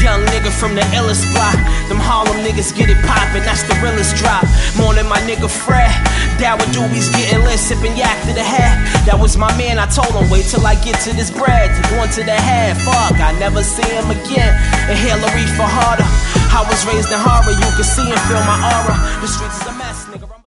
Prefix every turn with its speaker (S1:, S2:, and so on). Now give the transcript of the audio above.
S1: Young nigga from the illest block. Them Harlem niggas get it poppin', that's the realest drop. Morning my nigga Fred, Dower Doobies getting lit, sippin' yak to the head. That was my man, I told him, wait till I get to this bread. Going to the head, fuck, I never see him again. Inhale a reefer harder. I was raised in horror, you can see and feel my aura. The streets is a mess, nigga.